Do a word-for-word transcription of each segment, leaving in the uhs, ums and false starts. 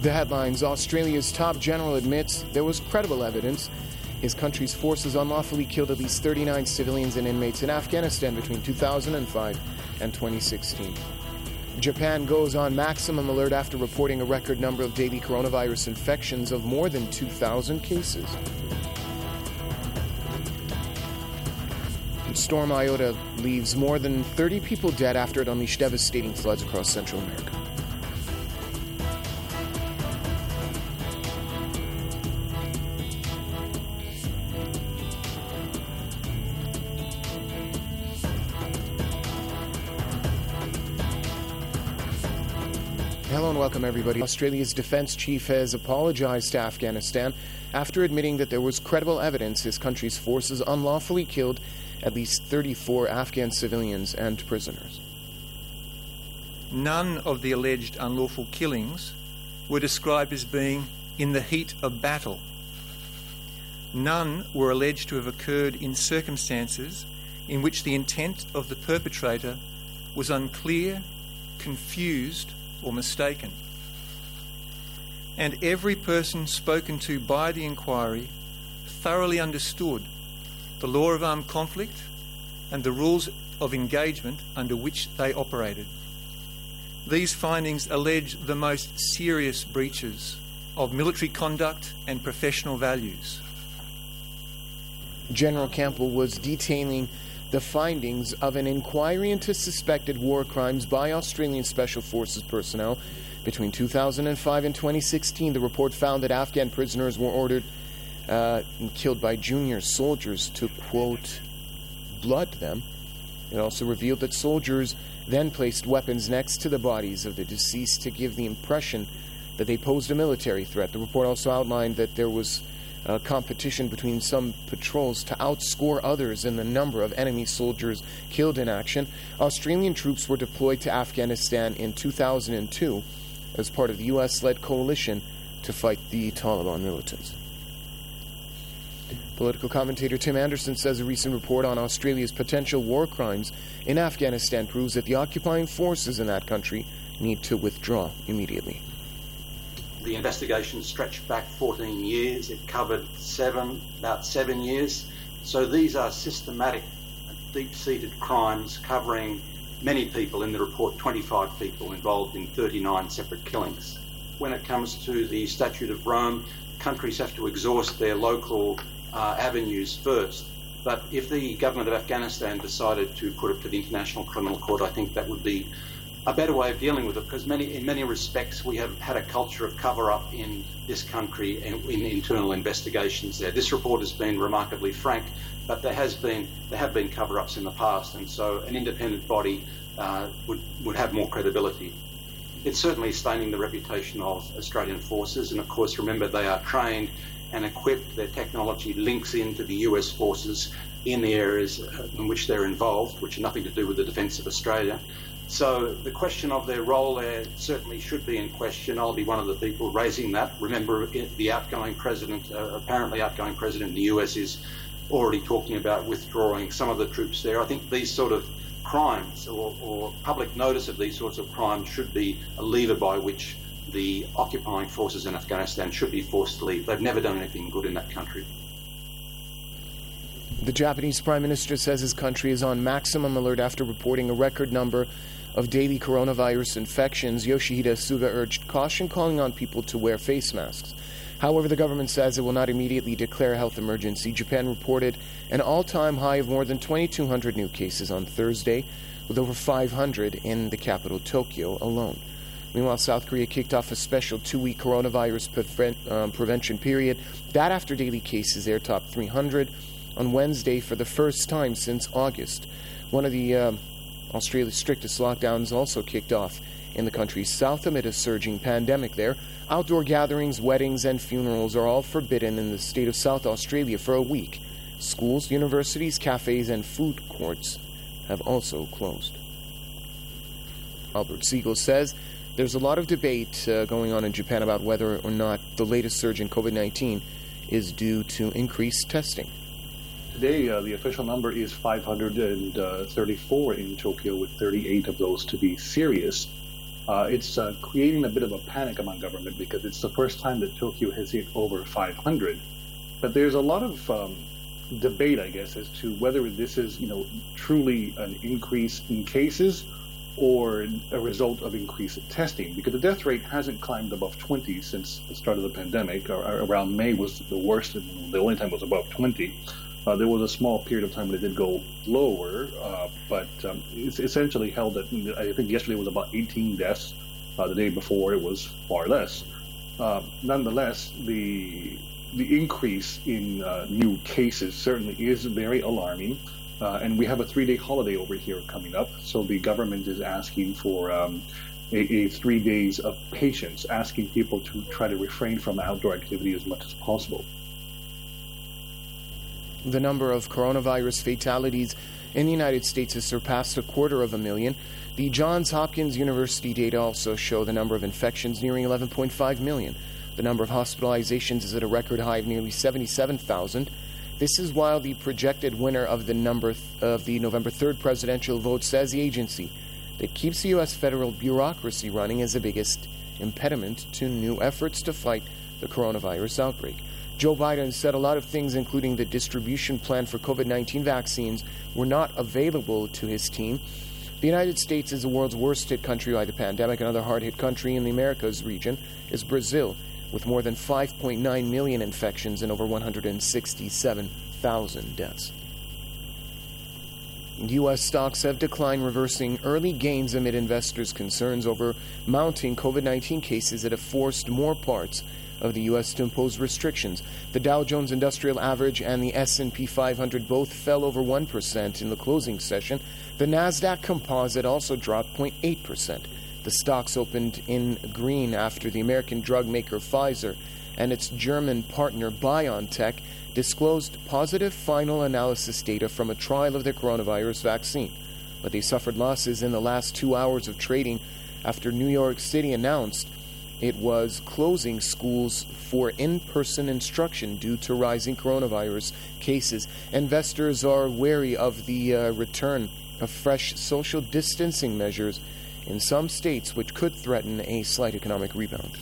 The headlines: Australia's top general admits there was credible evidence his country's forces unlawfully killed at least thirty-nine civilians and inmates in Afghanistan between two thousand five and twenty sixteen. Japan goes on maximum alert after reporting a record number of daily coronavirus infections of more than two thousand cases. Storm Iota leaves more than thirty people dead after it unleashed devastating floods across Central America. Hello and welcome, everybody. Australia's defense chief has apologized to Afghanistan after admitting that there was credible evidence his country's forces unlawfully killed at least thirty-four Afghan civilians and prisoners. None of the alleged unlawful killings were described as being in the heat of battle. None were alleged to have occurred in circumstances in which the intent of the perpetrator was unclear, confused, or mistaken. And every person spoken to by the inquiry thoroughly understood the law of armed conflict and the rules of engagement under which they operated. These findings allege the most serious breaches of military conduct and professional values. General Campbell was detailing the findings of an inquiry into suspected war crimes by Australian Special Forces personnel between two thousand five and twenty sixteen. The report found that Afghan prisoners were ordered uh, and killed by junior soldiers to, quote, blood them. It also revealed that soldiers then placed weapons next to the bodies of the deceased to give the impression that they posed a military threat. The report also outlined that there was Uh, competition between some patrols to outscore others in the number of enemy soldiers killed in action. Australian troops were deployed to Afghanistan in two thousand two as part of the U S-led coalition to fight the Taliban militants. Political commentator Tim Anderson says a recent report on Australia's potential war crimes in Afghanistan proves that the occupying forces in that country need to withdraw immediately. The investigation stretched back fourteen years. It covered seven, about seven years. So these are systematic, deep-seated crimes covering many people. In the report, twenty-five people involved in thirty-nine separate killings. When it comes to the Statute of Rome, countries have to exhaust their local uh, avenues first. But if the government of Afghanistan decided to put it to the International Criminal Court, I think that would be a better way of dealing with it, because many, in many respects we have had a culture of cover-up in this country and in internal investigations there. This report has been remarkably frank, but there has been there have been cover-ups in the past, and so an independent body uh, would, would have more credibility. It's certainly staining the reputation of Australian forces, and of course remember they are trained and equipped. Their technology links into the U S forces in the areas in which they're involved, which have nothing to do with the defence of Australia. So the question of their role there certainly should be in question. I'll be one of the people raising that. Remember, the outgoing president, uh, apparently outgoing president in the U S is already talking about withdrawing some of the troops there. I think these sort of crimes or, or public notice of these sorts of crimes should be a lever by which the occupying forces in Afghanistan should be forced to leave. They've never done anything good in that country. The Japanese Prime Minister says his country is on maximum alert after reporting a record number of daily coronavirus infections. Yoshihide Suga urged caution, calling on people to wear face masks. However, the government says it will not immediately declare a health emergency. Japan reported an all-time high of more than twenty-two hundred new cases on Thursday, with over five hundred in the capital, Tokyo, alone. Meanwhile, South Korea kicked off a special two-week coronavirus prevent, um, prevention period. That after daily cases there topped three hundred on Wednesday for the first time since August. One of the uh, Australia's strictest lockdowns also kicked off in the country's south amid a surging pandemic there. Outdoor gatherings, weddings, and funerals are all forbidden in the state of South Australia for a week. Schools, universities, cafes, and food courts have also closed. Albert Siegel says there's a lot of debate uh, going on in Japan about whether or not the latest surge in COVID nineteen is due to increased testing. Today, uh, the official number is five hundred thirty-four in Tokyo, with thirty-eight of those to be serious. Uh, it's uh, creating a bit of a panic among government because it's the first time that Tokyo has hit over five hundred. But there's a lot of um, debate, I guess, as to whether this is, you know, truly an increase in cases or a result of increased testing, because the death rate hasn't climbed above twenty since the start of the pandemic. Or, or around May was the worst, and the only time it was above twenty. Uh, there was a small period of time when it did go lower, uh, but um, it's essentially held at, I think yesterday was about eighteen deaths. Uh, the day before it was far less. Uh, nonetheless, the the increase in uh, new cases certainly is very alarming. Uh, and we have a three-day holiday over here coming up, so the government is asking for um, a, a three days of patience, asking people to try to refrain from outdoor activity as much as possible. The number of coronavirus fatalities in the United States has surpassed a quarter of a million. The Johns Hopkins University data also show the number of infections nearing eleven point five million. The number of hospitalizations is at a record high of nearly seventy-seven thousand. This is while the projected winner of the number th- of the November third presidential vote says the agency that keeps the U S federal bureaucracy running is the biggest impediment to new efforts to fight the coronavirus outbreak. Joe Biden said a lot of things, including the distribution plan for COVID nineteen vaccines, were not available to his team. The United States is the world's worst-hit country by the pandemic. Another hard-hit country in the Americas region is Brazil, with more than five point nine million infections and over one hundred sixty-seven thousand deaths. U S stocks have declined, reversing early gains amid investors' concerns over mounting COVID nineteen cases that have forced more parts of the U S to impose restrictions. The Dow Jones Industrial Average and the S and P five hundred both fell over one percent in the closing session. The Nasdaq Composite also dropped zero point eight percent. The stocks opened in green after the American drug maker Pfizer and its German partner BioNTech disclosed positive final analysis data from a trial of their coronavirus vaccine. But they suffered losses in the last two hours of trading after New York City announced it was closing schools for in-person instruction due to rising coronavirus cases. Investors are wary of the uh, return of fresh social distancing measures in some states, which could threaten a slight economic rebound.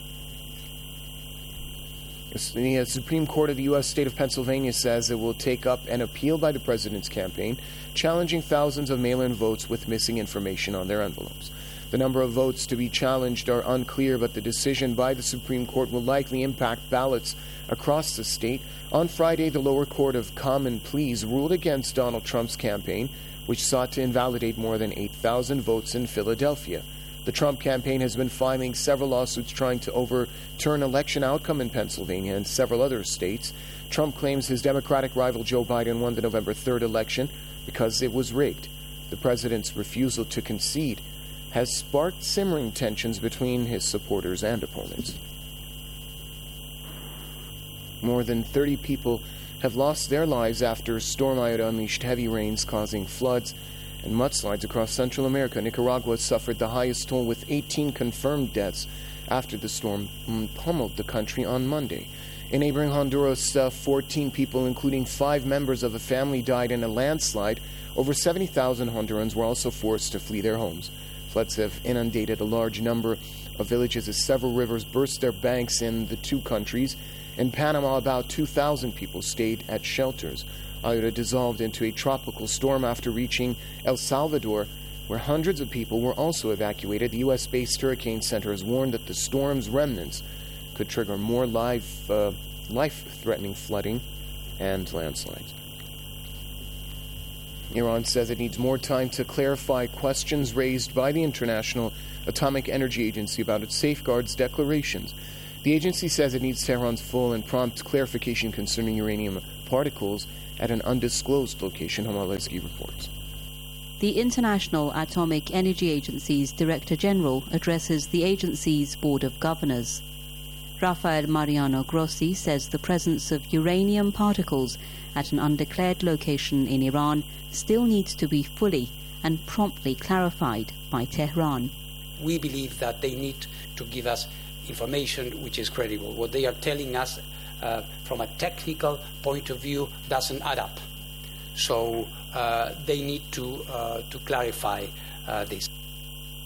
The Supreme Court of the U S state of Pennsylvania says it will take up an appeal by the president's campaign, challenging thousands of mail-in votes with missing information on their envelopes. The number of votes to be challenged are unclear, but the decision by the Supreme Court will likely impact ballots across the state. On Friday, the lower court of common pleas ruled against Donald Trump's campaign, which sought to invalidate more than eight thousand votes in Philadelphia. The Trump campaign has been filing several lawsuits trying to overturn election outcome in Pennsylvania and several other states. Trump claims his Democratic rival Joe Biden won the November third election because it was rigged. The president's refusal to concede has sparked simmering tensions between his supporters and opponents. More than thirty people have lost their lives after Storm Iota unleashed heavy rains causing floods and mudslides across Central America. Nicaragua suffered the highest toll with eighteen confirmed deaths after the storm pummeled the country on Monday. In neighboring Honduras, uh, fourteen people, including five members of a family, died in a landslide. Over seventy thousand Hondurans were also forced to flee their homes. Floods have inundated a large number of villages as several rivers burst their banks in the two countries. In Panama, about two thousand people stayed at shelters. Iota dissolved into a tropical storm after reaching El Salvador, where hundreds of people were also evacuated. The U S-based Hurricane Center has warned that the storm's remnants could trigger more life, uh, life-threatening flooding and landslides. Iran says it needs more time to clarify questions raised by the International Atomic Energy Agency about its safeguards declarations. The agency says it needs Tehran's full and prompt clarification concerning uranium particles at an undisclosed location, Hamalesky reports. The International Atomic Energy Agency's Director General addresses the agency's Board of Governors. Rafael Mariano Grossi says the presence of uranium particles at an undeclared location in Iran still needs to be fully and promptly clarified by Tehran. We believe that they need to give us information which is credible. What they are telling us uh, from a technical point of view doesn't add up. So uh, they need to, uh, to clarify uh, this.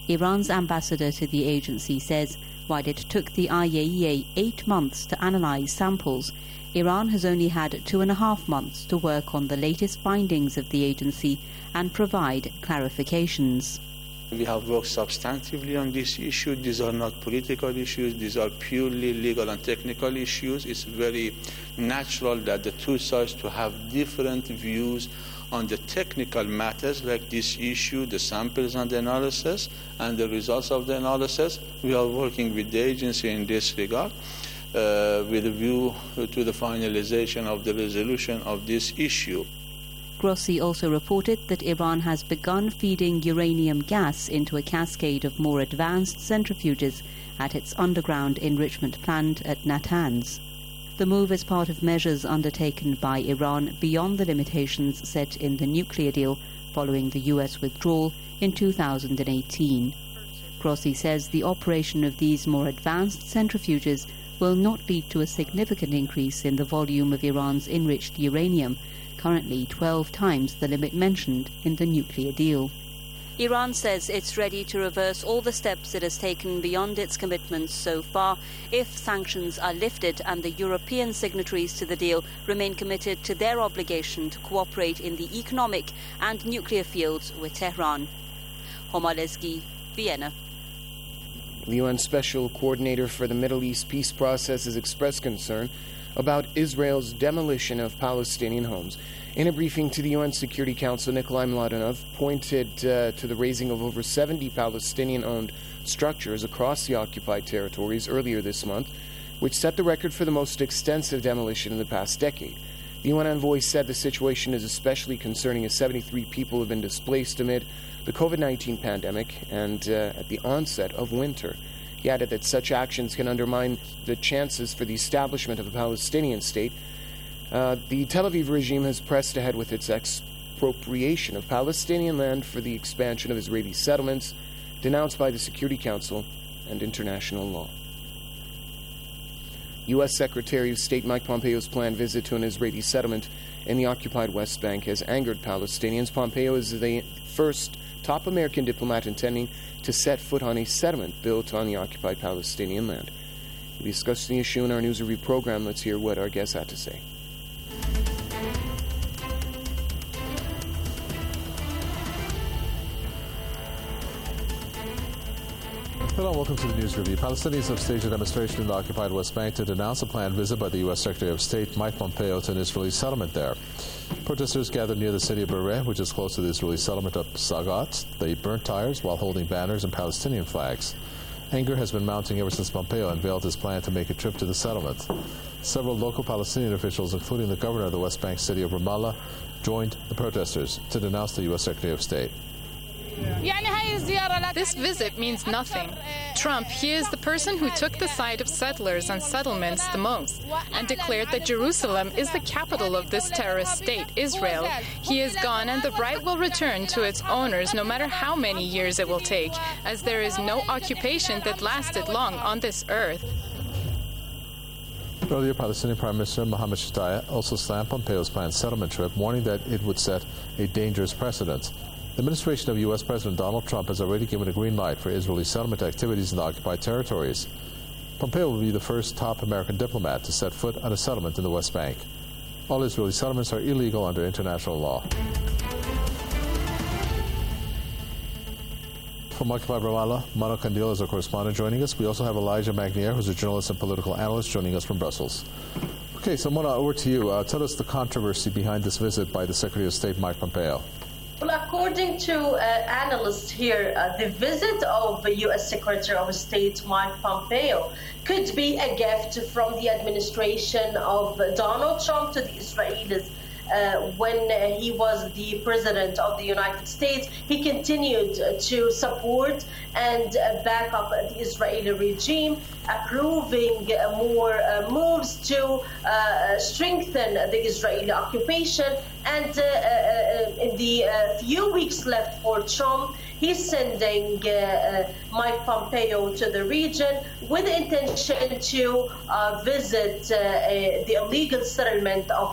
Iran's ambassador to the agency says while it took the I A E A eight months to analyse samples, Iran has only had two and a half months to work on the latest findings of the agency and provide clarifications. We have worked substantively on this issue. These are not political issues. These are purely legal and technical issues. It's very natural that the two sides to have different views on the technical matters like this issue, the samples and the analysis, and the results of the analysis. We are working with the agency in this regard uh, with a view to the finalization of the resolution of this issue. Grossi also reported that Iran has begun feeding uranium gas into a cascade of more advanced centrifuges at its underground enrichment plant at Natanz. The move is part of measures undertaken by Iran beyond the limitations set in the nuclear deal following the U S withdrawal in two thousand eighteen. Grossi says the operation of these more advanced centrifuges will not lead to a significant increase in the volume of Iran's enriched uranium, currently twelve times the limit mentioned in the nuclear deal. Iran says it's ready to reverse all the steps it has taken beyond its commitments so far if sanctions are lifted and the European signatories to the deal remain committed to their obligation to cooperate in the economic and nuclear fields with Tehran. Homa Lezgi, Vienna. The U N Special Coordinator for the Middle East peace process has expressed concern about Israel's demolition of Palestinian homes. In a briefing to the U N Security Council, Nikolai Mladenov pointed uh, to the razing of over seventy Palestinian-owned structures across the occupied territories earlier this month, which set the record for the most extensive demolition in the past decade. The U N envoy said the situation is especially concerning as seventy-three people have been displaced amid the COVID nineteen pandemic and uh, at the onset of winter. He added that such actions can undermine the chances for the establishment of a Palestinian state. Uh, the Tel Aviv regime has pressed ahead with its expropriation of Palestinian land for the expansion of Israeli settlements, denounced by the Security Council and international law. U S Secretary of State Mike Pompeo's planned visit to an Israeli settlement in the occupied West Bank has angered Palestinians. Pompeo is the first top American diplomat intending to set foot on a settlement built on the occupied Palestinian land. We discussed the issue in our news review program. Let's hear what our guests had to say. Hello and welcome to the News Review. Palestinians have staged a demonstration in the occupied West Bank to denounce a planned visit by the U S Secretary of State Mike Pompeo to an Israeli settlement there. Protesters gathered near the city of Berea, which is close to the Israeli settlement of Sagat. They burnt tires while holding banners and Palestinian flags. Anger has been mounting ever since Pompeo unveiled his plan to make a trip to the settlement. Several local Palestinian officials, including the governor of the West Bank city of Ramallah, joined the protesters to denounce the U S Secretary of State. This visit means nothing. Trump, he is the person who took the side of settlers and settlements the most and declared that Jerusalem is the capital of this terrorist state, Israel. He is gone and the right will return to its owners no matter how many years it will take, as there is no occupation that lasted long on this earth. Earlier, Palestinian Prime Minister Mohammed Shtayyeh also slammed Pompeo's planned settlement trip, warning that it would set a dangerous precedent. The administration of U S President Donald Trump has already given a green light for Israeli settlement activities in the occupied territories. Pompeo will be the first top American diplomat to set foot on a settlement in the West Bank. All Israeli settlements are illegal under international law. From occupied Ramallah, Mano Kandil is our correspondent joining us. We also have Elijah Magnier, who's a journalist and political analyst, joining us from Brussels. Okay, so Mona, over to you. Uh, tell us the controversy behind this visit by the Secretary of State, Mike Pompeo. Well, according to uh, analysts here, uh, the visit of the U S Secretary of State Mike Pompeo could be a gift from the administration of Donald Trump to the Israelis. Uh, when uh, he was the president of the United States, he continued uh, to support and uh, back up the Israeli regime, approving uh, more uh, moves to uh, strengthen the Israeli occupation. And uh, uh, in the uh, few weeks left for Trump, he's sending uh, uh, Mike Pompeo to the region with the intention to uh, visit uh, uh, the illegal settlement of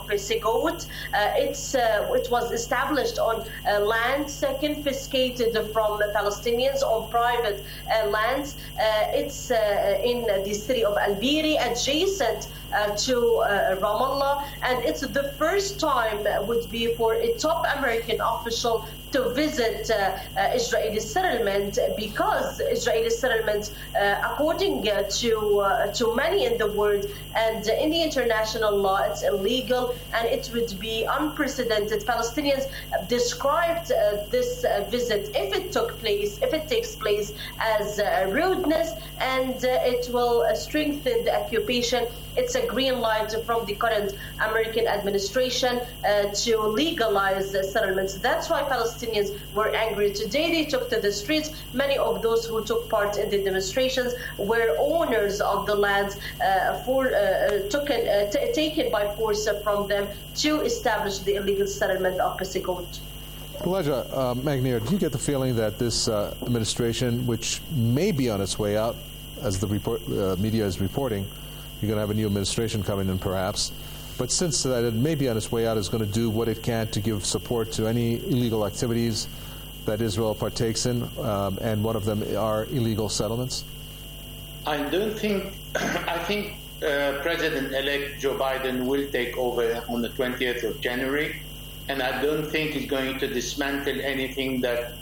Pesigot. Uh, it's, uh, it was established on uh, land confiscated from Palestinians on private uh, lands. Uh, it's uh, in the city of Al-Biri, adjacent uh, to uh, Ramallah, and it's the first time would be for a top American official to visit uh, uh, Israeli settlement, because Israeli settlement, uh, according uh, to uh, to many in the world and uh, in the international law, it's illegal and it would be unprecedented. Palestinians described uh, this uh, visit, if it took place, if it takes place, as uh, rudeness, and uh, it will uh, strengthen the occupation. It's a green light from the current American administration uh, to legalize the settlements. That's why Palestinians were angry today. They took to the streets. Many of those who took part in the demonstrations were owners of the lands uh, for, uh, took it, uh, t- taken by force from them to establish the illegal settlement of Pesigot. Elijah uh, Magnier, do you get the feeling that this uh, administration, which may be on its way out, as the report, uh, media is reporting, you're going to have a new administration coming in perhaps, but since that it may be on its way out, is going to do what it can to give support to any illegal activities that Israel partakes in, um, and one of them are illegal settlements? I don't think, I think uh, President-elect Joe Biden will take over on the twentieth of January, and I don't think he's going to dismantle anything that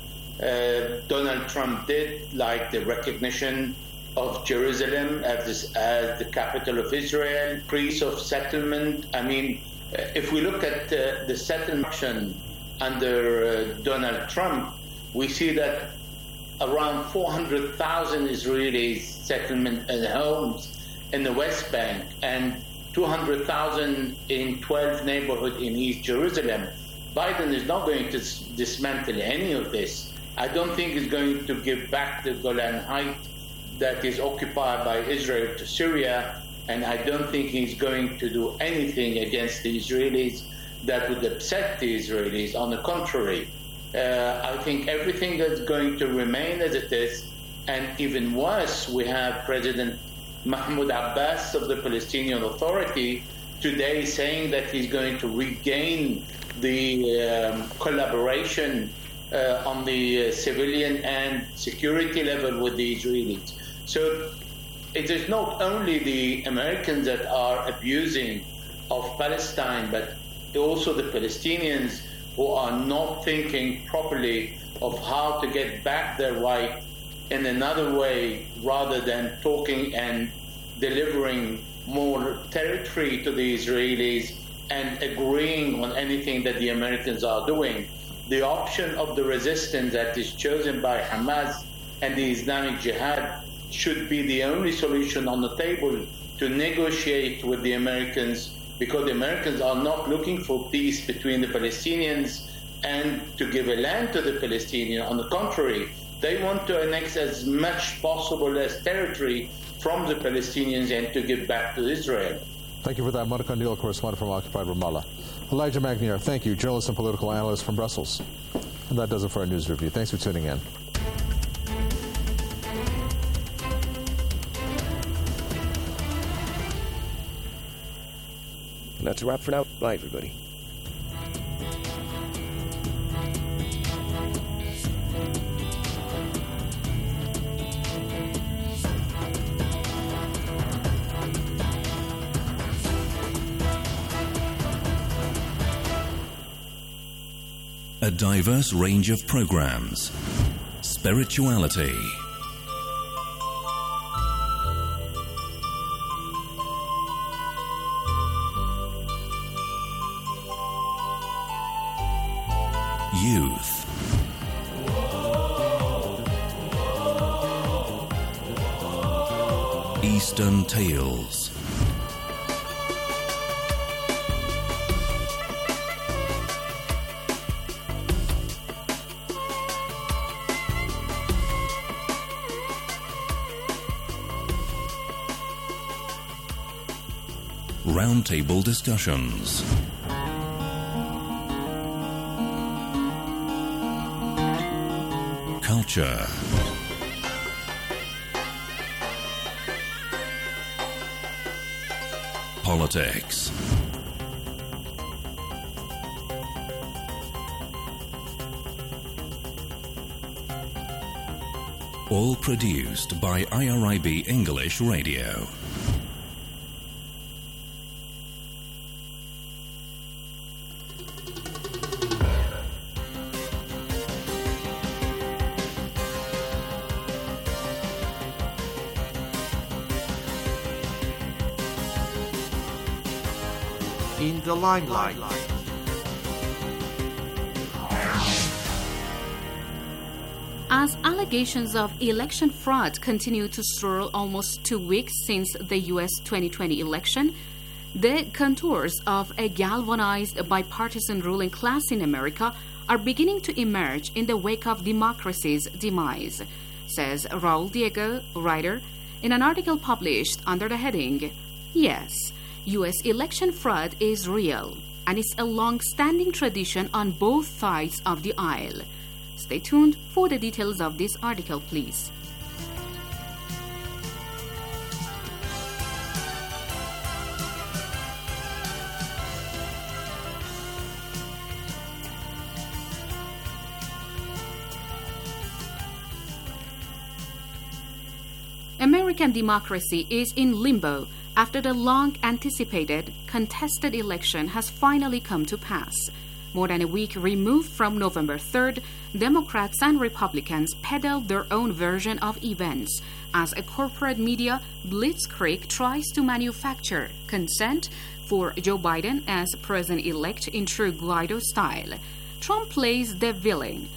uh, Donald Trump did, like the recognition of Jerusalem as, this, as the capital of Israel, increase of settlement. I mean, if we look at uh, the settlement under uh, Donald Trump, we see that around four hundred thousand Israelis settlement and homes in the West Bank and two hundred thousand in twelve neighborhoods in East Jerusalem. Biden is not going to dismantle any of this. I don't think he's going to give back the Golan Heights that is occupied by Israel to Syria, and I don't think he's going to do anything against the Israelis that would upset the Israelis. On the contrary, uh, I think everything is going to remain as it is, and even worse, we have President Mahmoud Abbas of the Palestinian Authority today saying that he's going to regain the um, collaboration uh, on the uh, civilian and security level with the Israelis. So it is not only the Americans that are abusing of Palestine, but also the Palestinians who are not thinking properly of how to get back their right in another way rather than talking and delivering more territory to the Israelis and agreeing on anything that the Americans are doing. The option of the resistance that is chosen by Hamas and the Islamic Jihad should be the only solution on the table to negotiate with the Americans, because the Americans are not looking for peace between the Palestinians and to give a land to the Palestinians. On the contrary, they want to annex as much possible as territory from the Palestinians and to give back to Israel. Thank you for that. Monica Neal, correspondent from Occupied Ramallah. Elijah Magnier, thank you, journalist and political analyst from Brussels. And that does it for our news review. Thanks for tuning in. And that's a wrap for now. Bye, everybody. A diverse range of programs. Spirituality. Youth. Eastern Tales. Roundtable discussions. Culture. Politics. All produced by I R I B English Radio. In the limelight. As allegations of election fraud continue to swirl almost two weeks since the U S twenty twenty election, the contours of a galvanized bipartisan ruling class in America are beginning to emerge in the wake of democracy's demise, says Raul Diego, writer, in an article published under the heading, Yes, U S election fraud is real, and it's a long-standing tradition on both sides of the aisle. Stay tuned for the details of this article, please. American democracy is in limbo after the long-anticipated, contested election has finally come to pass. More than a week removed from November third, Democrats and Republicans peddled their own version of events as a corporate media blitzkrieg tries to manufacture consent for Joe Biden as president-elect in true Guaido style. Trump plays the villain,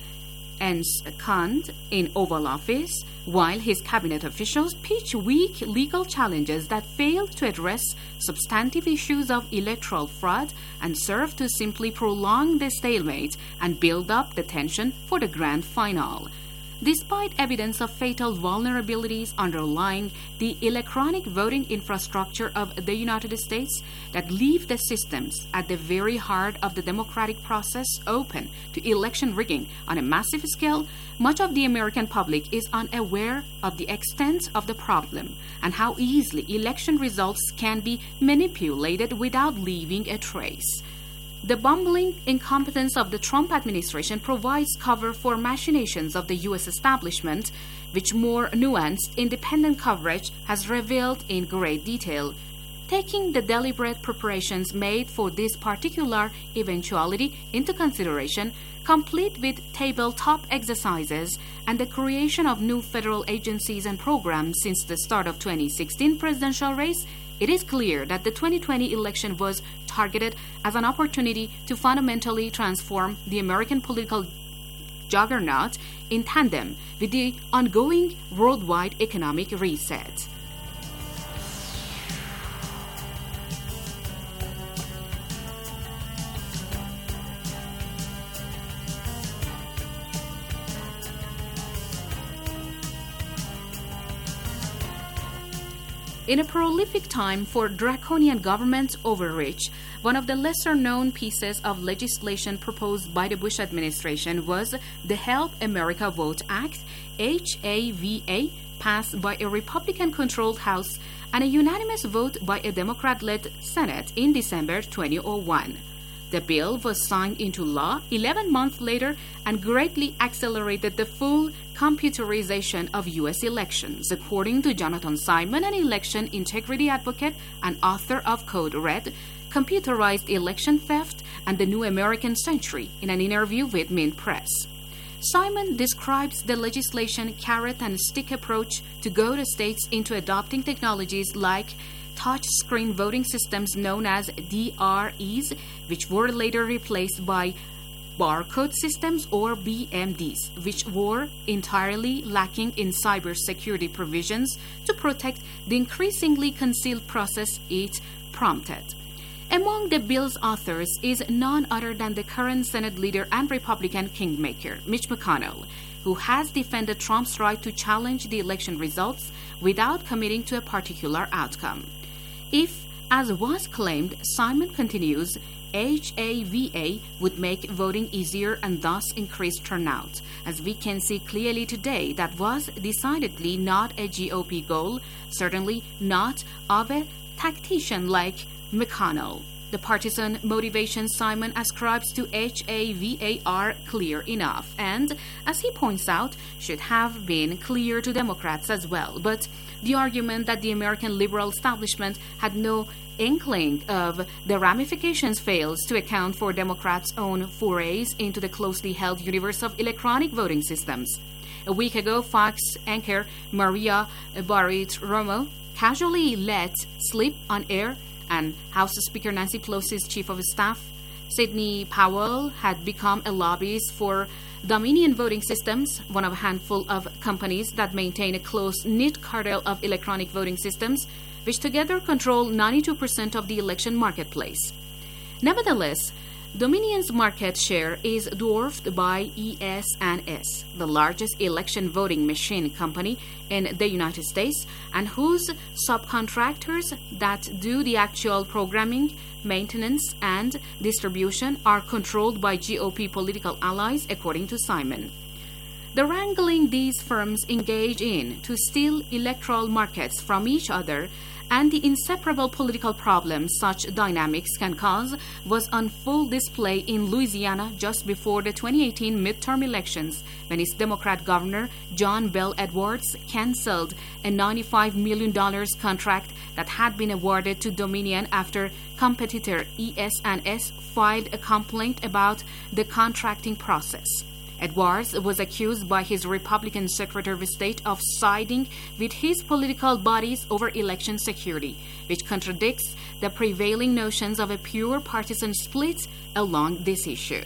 ensconced in Oval Office, while his cabinet officials pitch weak legal challenges that fail to address substantive issues of electoral fraud and serve to simply prolong the stalemate and build up the tension for the grand final. Despite evidence of fatal vulnerabilities underlying the electronic voting infrastructure of the United States that leave the systems at the very heart of the democratic process open to election rigging on a massive scale, much of the American public is unaware of the extent of the problem and how easily election results can be manipulated without leaving a trace. The bumbling incompetence of the Trump administration provides cover for machinations of the U S establishment, which more nuanced, independent coverage has revealed in great detail. Taking the deliberate preparations made for this particular eventuality into consideration, complete with tabletop exercises and the creation of new federal agencies and programs since the start of twenty sixteen presidential race, it is clear that the twenty twenty election was targeted as an opportunity to fundamentally transform the American political juggernaut in tandem with the ongoing worldwide economic reset. In a prolific time for draconian government overreach, one of the lesser-known pieces of legislation proposed by the Bush administration was the Help America Vote Act, H A V A, passed by a Republican-controlled House and a unanimous vote by a Democrat-led Senate in December twenty oh one. The bill was signed into law eleven months later and greatly accelerated the full computerization of U S elections, according to Jonathan Simon, an election integrity advocate and author of Code Red, Computerized Election Theft and the New American Century, in an interview with Mint Press. Simon describes the legislation carrot and stick approach to goad states into adopting technologies like touch-screen voting systems known as D R Es, which were later replaced by barcode systems or B M Ds, which were entirely lacking in cybersecurity provisions to protect the increasingly concealed process it prompted. Among the bill's authors is none other than the current Senate leader and Republican kingmaker, Mitch McConnell, who has defended Trump's right to challenge the election results without committing to a particular outcome. If, as was claimed, Simon continues, H A V A would make voting easier and thus increase turnout. As we can see clearly today, that was decidedly not a G O P goal, certainly not of a tactician like McConnell. the partisan motivation Simon ascribes to H A V A are clear enough and, as he points out, should have been clear to Democrats as well. But the argument that the American liberal establishment had no inkling of the ramifications fails to account for Democrats' own forays into the closely held universe of electronic voting systems. A week ago, Fox anchor Maria Bartiromo casually let slip on air, and House Speaker Nancy Pelosi's chief of staff, Sidney Powell, had become a lobbyist for Dominion Voting Systems, one of a handful of companies that maintain a close-knit cartel of electronic voting systems, which together control ninety-two percent of the election marketplace. Nevertheless, Dominion's market share is dwarfed by E S N S, the largest election voting machine company in the United States, and whose subcontractors that do the actual programming, maintenance, and distribution are controlled by G O P political allies, according to Simon. The wrangling these firms engage in to steal electoral markets from each other and the inseparable political problems such dynamics can cause was on full display in Louisiana just before the twenty eighteen midterm elections, when its Democrat governor, John Bel Edwards, canceled a ninety-five million dollars contract that had been awarded to Dominion after competitor E S N S filed a complaint about the contracting process. Edwards was accused by his Republican Secretary of State of siding with his political bodies over election security, which contradicts the prevailing notions of a pure partisan split along this issue.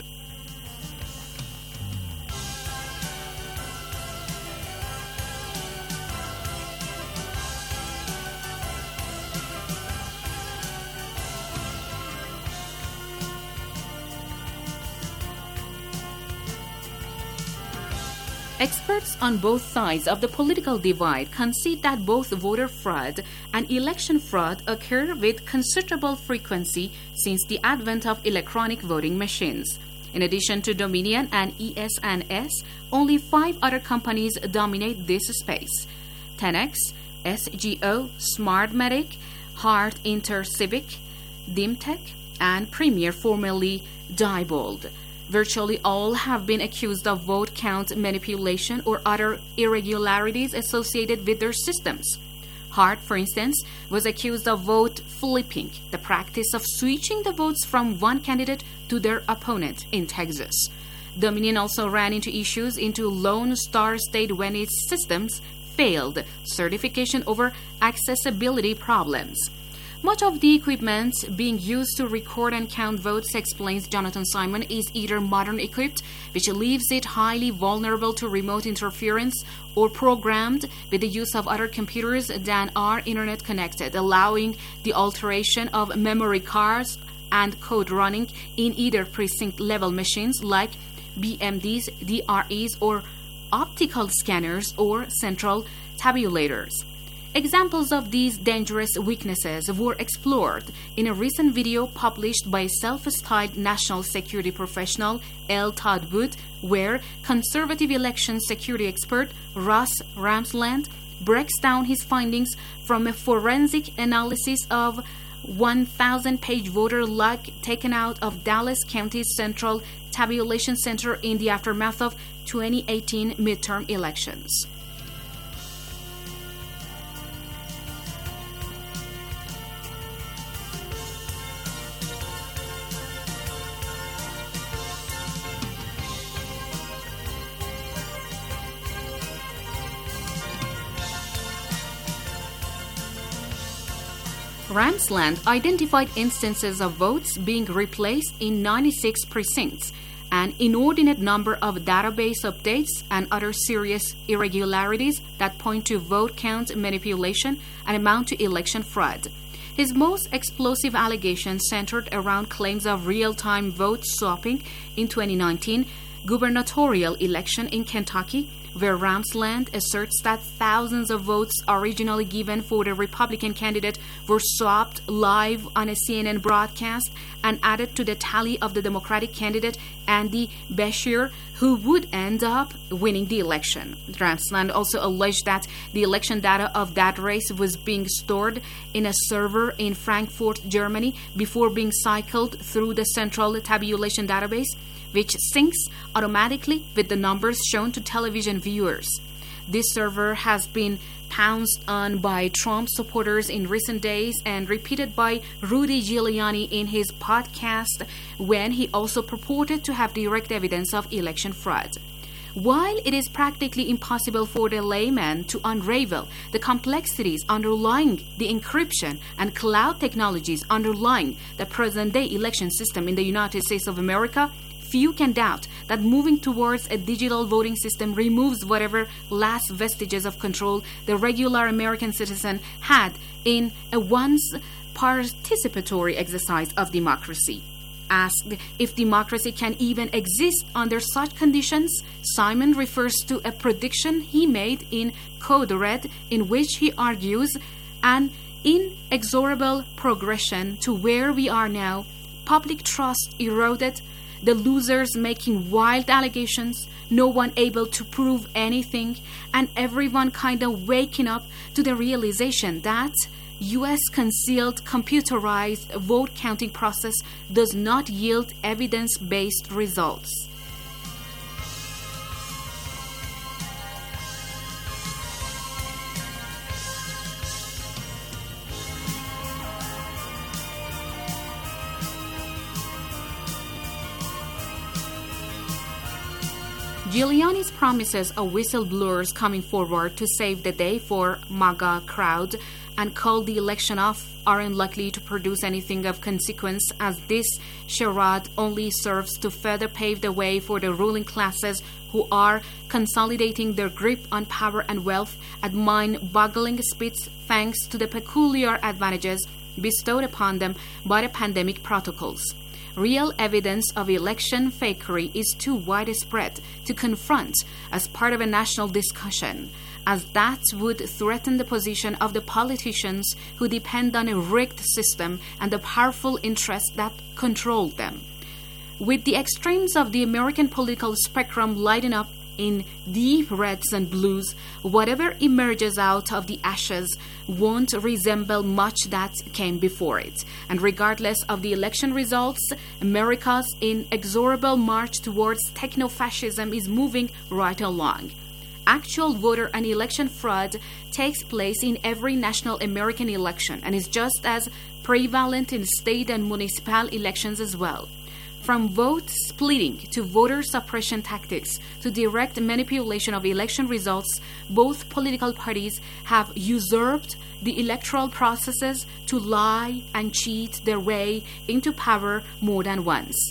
Experts on both sides of the political divide concede that both voter fraud and election fraud occur with considerable frequency since the advent of electronic voting machines. In addition to Dominion and E S N S, only five other companies dominate this space: Tenex, S G O, Smartmatic, Hart Intercivic, Dimtech, and Premier, formerly Diebold. Virtually all have been accused of vote count manipulation or other irregularities associated with their systems. Hart, for instance, was accused of vote flipping, the practice of switching the votes from one candidate to their opponent in Texas. Dominion also ran into issues into Lone Star State when its systems failed certification over accessibility problems. Much of the equipment being used to record and count votes, explains Jonathan Simon, is either modern equipped, which leaves it highly vulnerable to remote interference, or programmed with the use of other computers than are internet connected, allowing the alteration of memory cards and code running in either precinct level machines like B M Ds, D R Es, or optical scanners or central tabulators. Examples of these dangerous weaknesses were explored in a recent video published by self-styled national security professional L. Todd Wood, where conservative election security expert Russ Ramsland breaks down his findings from a forensic analysis of one thousand page voter log taken out of Dallas County's Central Tabulation Center in the aftermath of twenty eighteen midterm elections. Ramsland identified instances of votes being replaced in ninety-six precincts, an inordinate number of database updates, and other serious irregularities that point to vote count manipulation and amount to election fraud. His most explosive allegations centered around claims of real-time vote swapping in twenty nineteen gubernatorial election in Kentucky, where Ramsland asserts that thousands of votes originally given for the Republican candidate were swapped live on a C N N broadcast and added to the tally of the Democratic candidate, Andy Beshear, who would end up winning the election. Ramsland also alleged that the election data of that race was being stored in a server in Frankfurt, Germany, before being cycled through the central tabulation database, which syncs automatically with the numbers shown to television viewers. This server has been pounced on by Trump supporters in recent days and repeated by Rudy Giuliani in his podcast, when he also purported to have direct evidence of election fraud. While it is practically impossible for the layman to unravel the complexities underlying the encryption and cloud technologies underlying the present-day election system in the United States of America, few can doubt that moving towards a digital voting system removes whatever last vestiges of control the regular American citizen had in a once participatory exercise of democracy. Asked if democracy can even exist under such conditions, Simon refers to a prediction he made in Code Red, in which he argues an inexorable progression to where we are now, public trust eroded, the losers making wild allegations, no one able to prove anything, and everyone kind of waking up to the realization that U S concealed computerized vote counting process does not yield evidence-based results. Giuliani's promises of whistleblowers coming forward to save the day for MAGA crowd and call the election off are unlikely to produce anything of consequence, as this charade only serves to further pave the way for the ruling classes who are consolidating their grip on power and wealth at mind-boggling speeds thanks to the peculiar advantages bestowed upon them by the pandemic protocols. Real evidence of election fakery is too widespread to confront as part of a national discussion, as that would threaten the position of the politicians who depend on a rigged system and the powerful interests that control them. With the extremes of the American political spectrum lighting up in deep reds and blues, whatever emerges out of the ashes won't resemble much that came before it. And regardless of the election results, America's inexorable march towards techno-fascism is moving right along. Actual voter and election fraud takes place in every national American election and is just as prevalent in state and municipal elections as well. From vote splitting to voter suppression tactics to direct manipulation of election results, both political parties have usurped the electoral processes to lie and cheat their way into power more than once.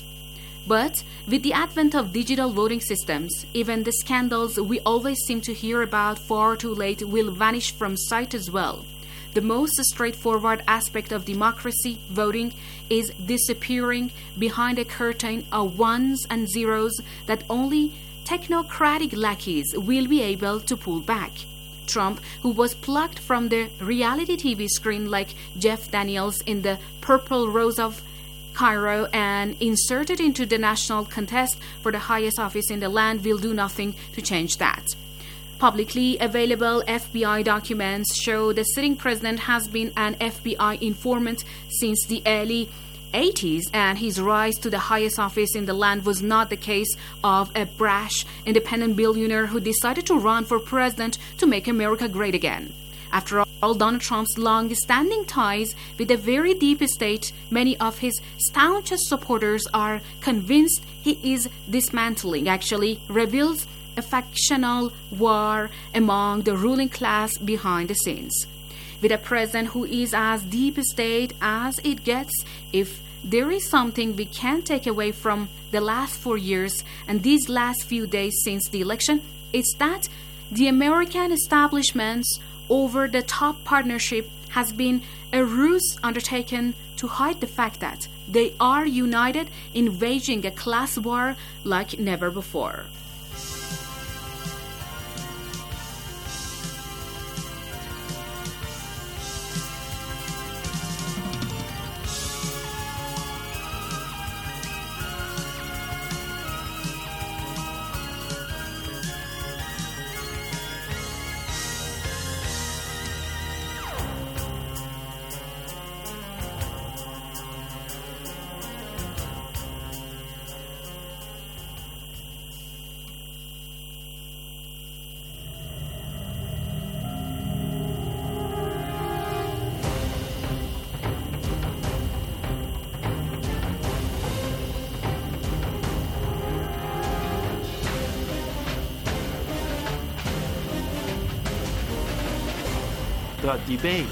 But with the advent of digital voting systems, even the scandals we always seem to hear about far too late will vanish from sight as well. The most straightforward aspect of democracy, voting, is disappearing behind a curtain of ones and zeros that only technocratic lackeys will be able to pull back. Trump, who was plucked from the reality T V screen like Jeff Daniels in The Purple Rose of Cairo and inserted into the national contest for the highest office in the land, will do nothing to change that. Publicly available F B I documents show the sitting president has been an F B I informant since the early eighties, and his rise to the highest office in the land was not the case of a brash, independent billionaire who decided to run for president to make America great again. After all, Donald Trump's long-standing ties with a very deep state, many of his staunchest supporters are convinced he is dismantling, actually reveals a factional war among the ruling class behind the scenes. With a president who is as deep state as it gets, if there is something we can't take away from the last four years and these last few days since the election, it's that the American establishment's over-the-top partnership has been a ruse undertaken to hide the fact that they are united in waging a class war like never before. the debate.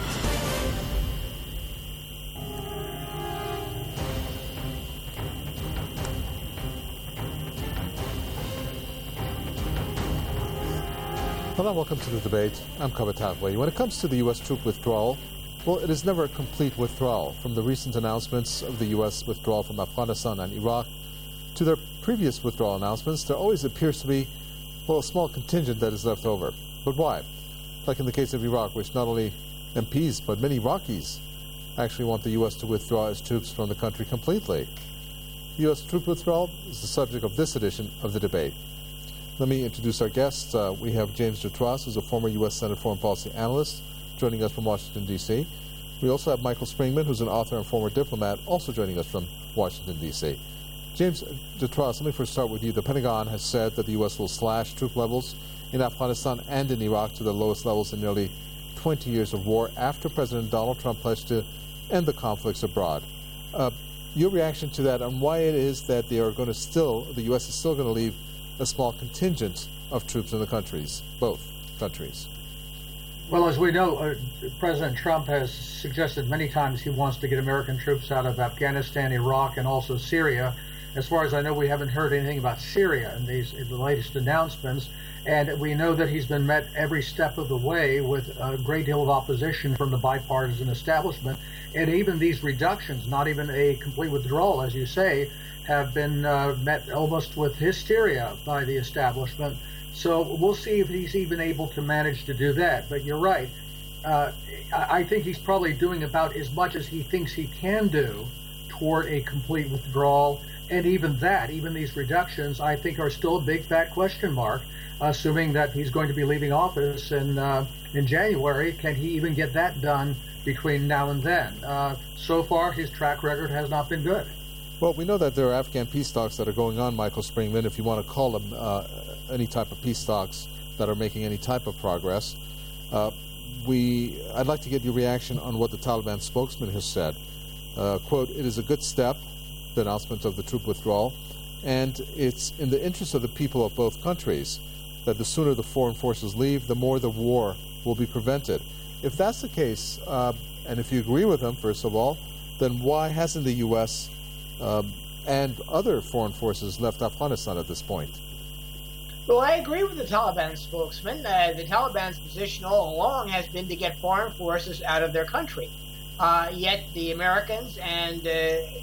Hello and welcome to the debate. I'm Kavit Hathaway. When it comes to the U S troop withdrawal, well, it is never a complete withdrawal. From the recent announcements of the U S withdrawal from Afghanistan and Iraq to their previous withdrawal announcements, there always appears to be, well, a small contingent that is left over. But why? Like in the case of Iraq, which not only M Ps but many Iraqis actually want the U S to withdraw its troops from the country completely. The U S troop withdrawal is the subject of this edition of the debate. Let me introduce our guests. Uh, we have James Dutross, who's a former U S Senate foreign policy analyst, joining us from Washington, D C We also have Michael Springman, who's an author and former diplomat, also joining us from Washington, D C James Dutross, let me first start with you. The Pentagon has said that the U S will slash troop levels in Afghanistan and in Iraq to the lowest levels in nearly twenty years of war after President Donald Trump pledged to end the conflicts abroad. Uh, your reaction to that and why it is that they are going to still, the U S is still going to leave a small contingent of troops in the countries, both countries? Well, as we know, uh, President Trump has suggested many times he wants to get American troops out of Afghanistan, Iraq, and also Syria. As far as I know, we haven't heard anything about Syria in these in the latest announcements, and we know that he's been met every step of the way with a great deal of opposition from the bipartisan establishment. And even these reductions, not even a complete withdrawal, as you say, have been uh, met almost with hysteria by the establishment. So we'll see if he's even able to manage to do that. But you're right. Uh, I think he's probably doing about as much as he thinks he can do toward a complete withdrawal. And even that, even these reductions, I think are still a big fat question mark, assuming that he's going to be leaving office in, uh, in January. Can he even get that done between now and then? Uh, so far, his track record has not been good. Well, we know that there are Afghan peace talks that are going on, Michael Springman, if you want to call them uh, any type of peace talks that are making any type of progress. Uh, we, I'd like to get your reaction on what the Taliban spokesman has said. Uh, quote, it is a good step, the announcement of the troop withdrawal, and it's in the interest of the people of both countries that the sooner the foreign forces leave, the more the war will be prevented. If that's the case, uh, and if you agree with him, first of all, then why hasn't the U S Um, and other foreign forces left Afghanistan at this point? Well, I agree with the Taliban spokesman. Uh, the Taliban's position all along has been to get foreign forces out of their country. Uh, yet the Americans and uh,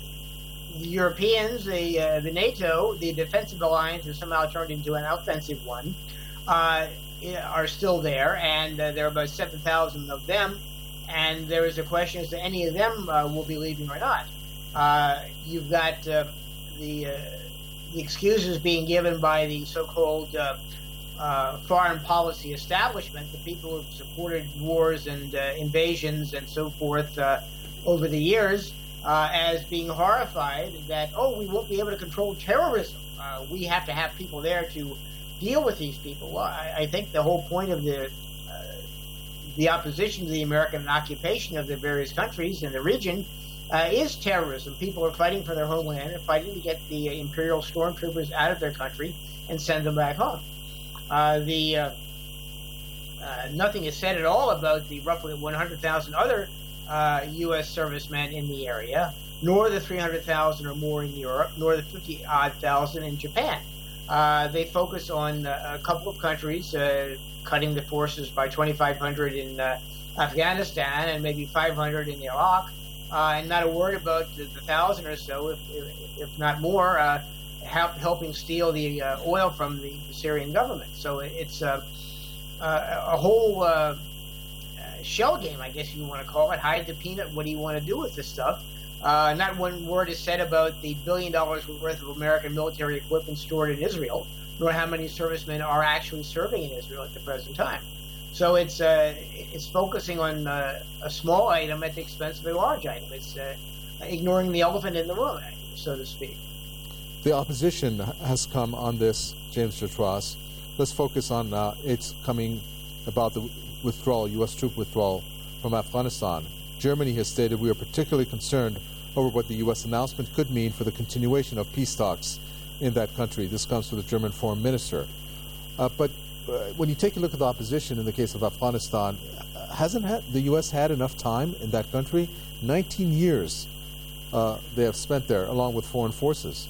the Europeans, the, uh, the NATO, the defensive alliance has somehow turned into an offensive one, uh, are still there, and uh, there are about seven thousand of them, and there is a question as to any of them uh, will be leaving or not. Uh, you've got uh, the uh, the excuses being given by the so-called uh, uh, foreign policy establishment, the people who've supported wars and uh, invasions and so forth uh, over the years, uh, as being horrified that, oh, we won't be able to control terrorism. Uh, we have to have people there to deal with these people. Well, I, I think the whole point of the uh, the opposition to the American occupation of the various countries in the region Uh, is terrorism. People are fighting for their homeland and fighting to get the uh, imperial stormtroopers out of their country and send them back home. Uh, the uh, uh, nothing is said at all about the roughly one hundred thousand other uh, U S servicemen in the area, nor the three hundred thousand or more in Europe, nor the fifty odd thousand in Japan. Uh, they focus on uh, a couple of countries, uh, cutting the forces by twenty-five hundred in uh, Afghanistan and maybe five hundred in Iraq. Uh, and not a word about the, the thousand or so, if, if, if not more, uh, help, helping steal the uh, oil from the Syrian government. So it's uh, uh, a whole uh, shell game, I guess you want to call it. Hide the peanut. What do you want to do with this stuff? Uh, not one word is said about the billion dollars worth of American military equipment stored in Israel, nor how many servicemen are actually serving in Israel at the present time. So it's uh, it's focusing on uh, a small item at the expense of a large item. It's uh, ignoring the elephant in the room, so to speak. The opposition has come on this, James Dutross. Let's focus on uh, its coming about the withdrawal, U S troop withdrawal from Afghanistan. Germany has stated we are particularly concerned over what the U S announcement could mean for the continuation of peace talks in that country. This comes from the German foreign minister. Uh, but Uh, when you take a look at the opposition in the case of Afghanistan, hasn't had, the U S had enough time in that country? nineteen years uh, they have spent there, along with foreign forces.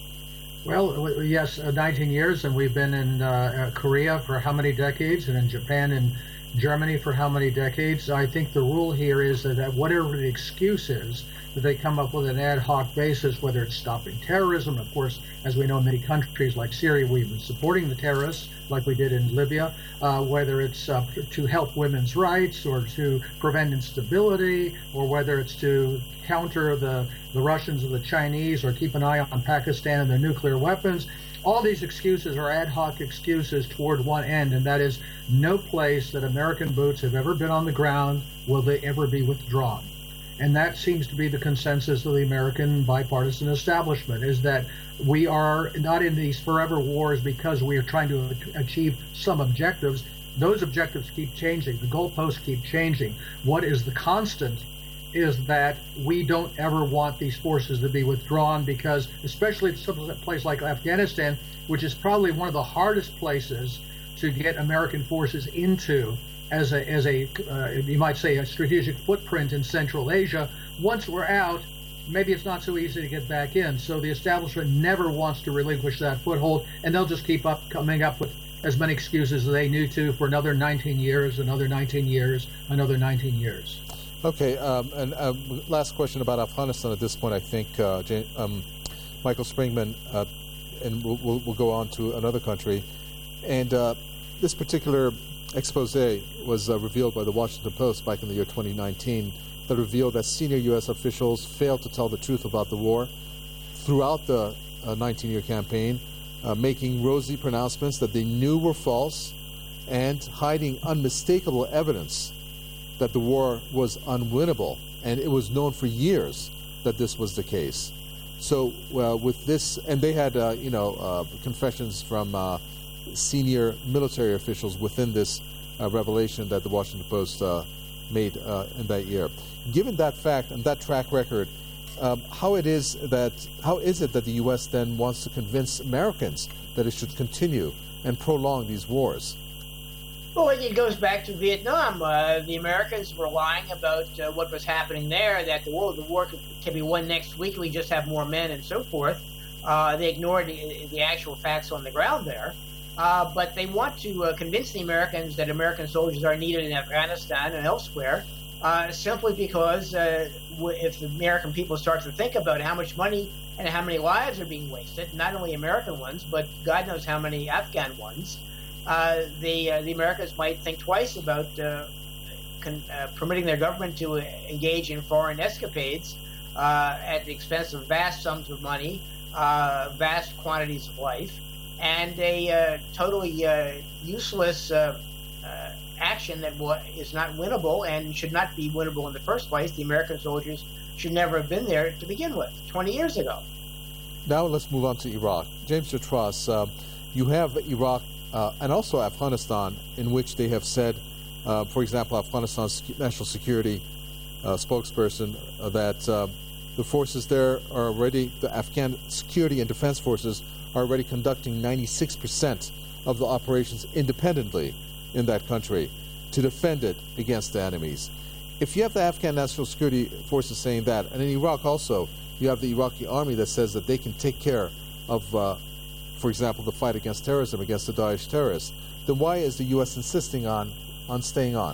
Well, yes, uh, nineteen years, and we've been in uh, Korea for how many decades, and in Japan and Germany for how many decades? I think the rule here is that, that whatever the excuse is, that they come up with an ad hoc basis, whether it's stopping terrorism. Of course, as we know, in many countries like Syria, we've been supporting the terrorists, like we did in Libya, uh, whether it's uh, to help women's rights or to prevent instability, or whether it's to counter the, the Russians or the Chinese, or keep an eye on Pakistan and their nuclear weapons. All these excuses are ad hoc excuses toward one end, and that is no place that American boots have ever been on the ground will they ever be withdrawn. And that seems to be the consensus of the American bipartisan establishment, is that we are not in these forever wars because we are trying to achieve some objectives. Those objectives keep changing. The goalposts keep changing. What is the constant is that we don't ever want these forces to be withdrawn, because especially in a place like Afghanistan, which is probably one of the hardest places to get American forces into as a, as a uh, you might say, a strategic footprint in Central Asia. Once we're out, maybe it's not so easy to get back in. So the establishment never wants to relinquish that foothold, and they'll just keep up coming up with as many excuses as they need to for another nineteen years, another nineteen years, another nineteen years. Okay, um, and uh, last question about Afghanistan at this point, I think, uh, Jane, um, Michael Springman, uh, and we'll, we'll, we'll go on to another country. And uh, this particular expose was uh, revealed by the Washington Post back in the year twenty nineteen, that revealed that senior U S officials failed to tell the truth about the war throughout the uh, nineteen-year campaign, uh, making rosy pronouncements that they knew were false and hiding unmistakable evidence that the war was unwinnable, and it was known for years that this was the case. So uh, with this, and they had, uh, you know, uh, confessions from uh, senior military officials within this uh, revelation that the Washington Post uh, made uh, in that year. Given that fact and that track record, um, how it is that how is it that the U S then wants to convince Americans that it should continue and prolong these wars? Well, it goes back to Vietnam. Uh, the Americans were lying about uh, what was happening there, that the war, the war could, can be won next week, we just have more men and so forth. Uh, they ignored the, the actual facts on the ground there. Uh, but they want to uh, convince the Americans that American soldiers are needed in Afghanistan and elsewhere, uh, simply because uh, w- if the American people start to think about how much money and how many lives are being wasted, not only American ones, but God knows how many Afghan ones, Uh, the uh, the Americans might think twice about uh, con- uh, permitting their government to uh, engage in foreign escapades uh, at the expense of vast sums of money, uh, vast quantities of life, and a uh, totally uh, useless uh, uh, action that wa- is not winnable and should not be winnable in the first place. The American soldiers should never have been there to begin with, twenty years ago. Now let's move on to Iraq. James Dutross, uh, you have Iraq Uh, and also Afghanistan, in which they have said, uh, for example, Afghanistan's national security uh, spokesperson, uh, that uh, the forces there are already, the Afghan security and defense forces are already conducting ninety-six percent of the operations independently in that country to defend it against the enemies. If you have the Afghan national security forces saying that, and in Iraq also, you have the Iraqi army that says that they can take care of uh, for example, the fight against terrorism, against the Daesh terrorists, then why is the U S insisting on, on staying on?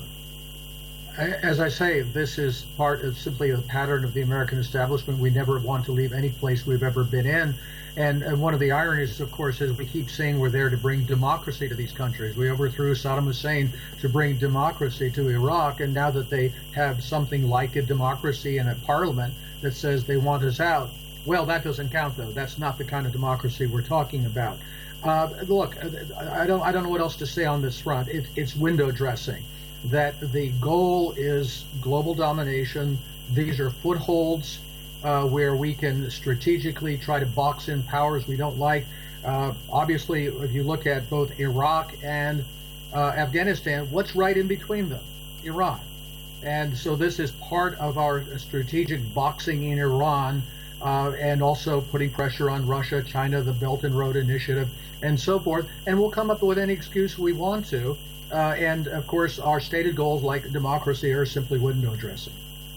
As I say, this is part of simply a pattern of the American establishment. We never want to leave any place we've ever been in. And, and one of the ironies, of course, is we keep saying we're there to bring democracy to these countries. We overthrew Saddam Hussein to bring democracy to Iraq, and now that they have something like a democracy and a parliament that says they want us out, well, that doesn't count, though. That's not the kind of democracy we're talking about. Uh, look, I don't, I don't know what else to say on this front. It, it's window dressing. That the goal is global domination. These are footholds uh, where we can strategically try to box in powers we don't like. Uh, obviously, if you look at both Iraq and uh, Afghanistan, what's right in between them? Iran. And so this is part of our strategic boxing in Iran. uh, and also putting pressure on Russia, China, the Belt and Road Initiative, and so forth. And we'll come up with any excuse we want to. Uh, and, of course, our stated goals like democracy are simply window dressing.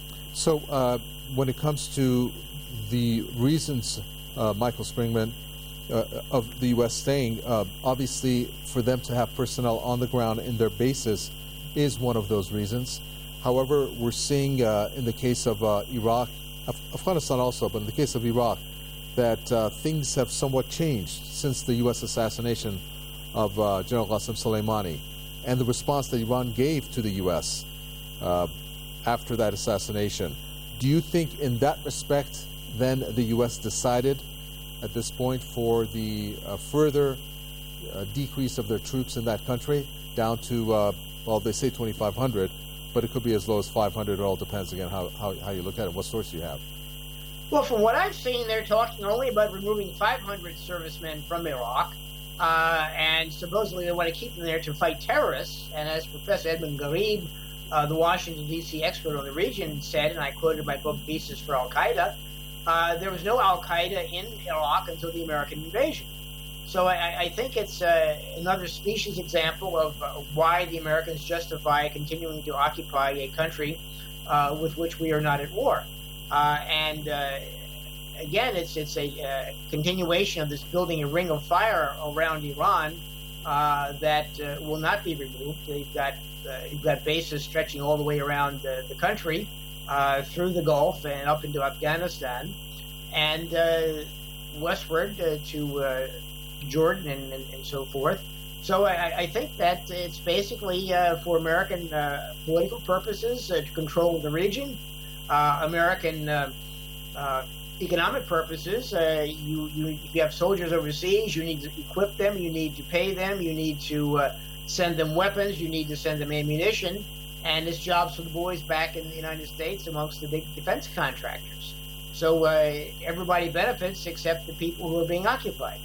So uh, when it comes to the reasons, uh, Michael Springman, uh, of the U S staying, uh, obviously for them to have personnel on the ground in their bases is one of those reasons. However, we're seeing uh, in the case of uh, Iraq, Af- Afghanistan also, but in the case of Iraq, that uh, things have somewhat changed since the U S assassination of uh, General Qasem Soleimani and the response that Iran gave to the U S uh, after that assassination. Do you think in that respect, then, the U S decided at this point for the uh, further uh, decrease of their troops in that country down to, uh, well, they say twenty-five hundred, but it could be as low as five hundred. It all depends, again, how, how, how you look at it. What source you have? Well, from what I've seen, they're talking only about removing five hundred servicemen from Iraq, uh, and supposedly they want to keep them there to fight terrorists. And as Professor Edmund Gharib, uh, the Washington, D C expert on the region, said, and I quoted my book, Thesis for Al-Qaeda, uh, there was no Al-Qaeda in Iraq until the American invasion. So I, I think it's uh, another species example of uh, why the Americans justify continuing to occupy a country uh, with which we are not at war. Uh, and uh, again, it's it's a uh, continuation of this building a ring of fire around Iran uh, that uh, will not be removed. They've got uh, you've got bases stretching all the way around uh, the country, uh, through the Gulf and up into Afghanistan, and uh, westward uh, to uh, Jordan and, and, and so forth. So I, I think that it's basically uh, for American uh, political purposes uh, to control the region. Uh, American uh, uh, economic purposes, uh, you, you if you have soldiers overseas, you need to equip them, you need to pay them, you need to uh, send them weapons, you need to send them ammunition, and it's jobs for the boys back in the United States amongst the big defense contractors. So uh, everybody benefits except the people who are being occupied.